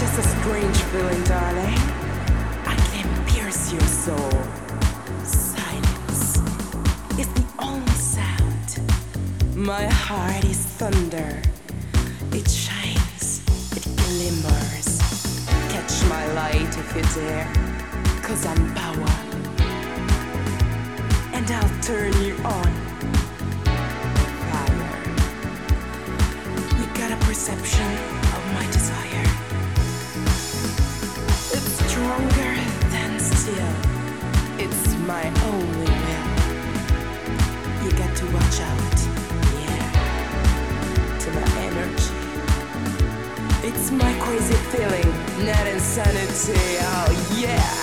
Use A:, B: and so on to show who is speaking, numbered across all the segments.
A: just a strange feeling, darling. I can pierce your soul. Silence is the only sound. My heart is thunder. It shines, it glimmers. Catch my light if you dare, 'cause I'm power. And I'll turn you on. Fire. You got a perception of my desire. It's stronger than steel. It's my only will. You got to watch out, yeah, to my energy. It's my crazy feeling, not insanity, oh yeah.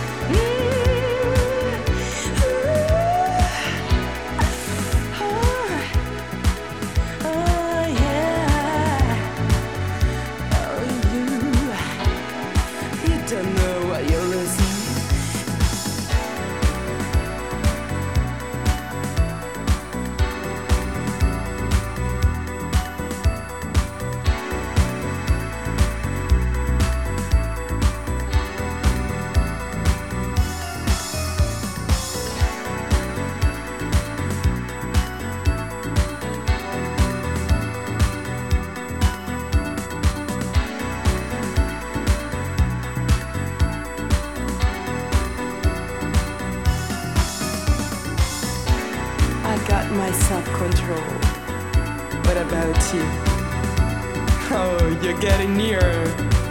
A: Got my self-control. What about you? Oh, you're getting nearer.